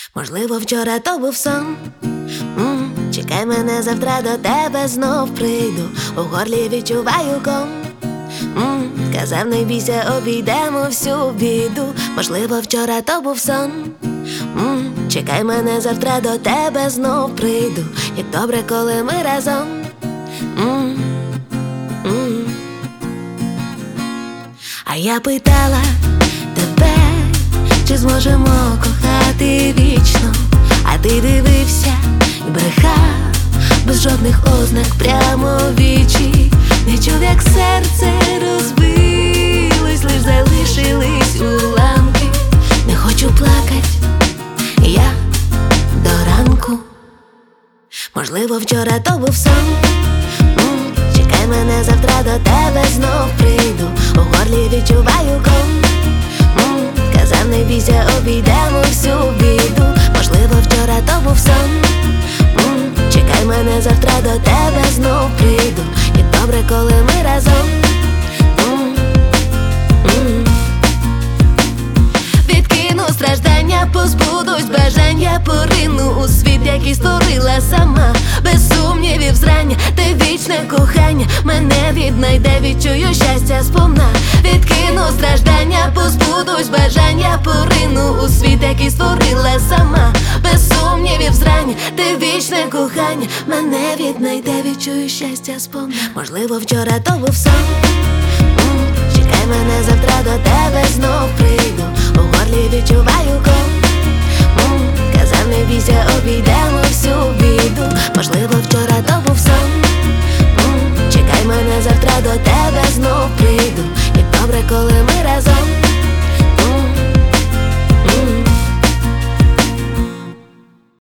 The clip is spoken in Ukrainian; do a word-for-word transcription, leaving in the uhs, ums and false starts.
Можливо, вчора то був сон. М, Чекай мене, завтра до тебе знов прийду. У горлі відчуваю ком. М, Казав, не бійся, обійдемо всю біду. Можливо, вчора то був сон. М, Чекай мене, завтра до тебе знов прийду. Як добре, коли ми разом. М, м. А я питала тебе, чи зможемо кохати вічно. А ти дивився і брехав без жодних ознак прямо в вічі. Не чув, як серце розбилось, лиш залишились уламки. Не хочу плакать я до ранку. Можливо, вчора то був сон. М, Чекай мене, завтра до тебе знов прийду. У горлі відчуваю ком. М, Казав, не бійся, обійдемо всю біду. Можливо, вчора то був сон. М, Чекай мене, завтра до тебе знов прийду. І добре, коли ми разом. М, м. Відкину страждання, позбудусь бажання, порину у світ, який створила сама. Без сумнівів зрання, ти вічне кохання мене віднайде, відчую щастя сповна. Відкину страждання, позбудусь бажання, порину у світ, який створила сама. Без сумнівів зрання, ти вічне кохання мене віднайде, відчую щастя сповна. Можливо, вчора то був сон. М, Чекай мене, завтра до тебе знов прийду. У горлі відчуваю ком.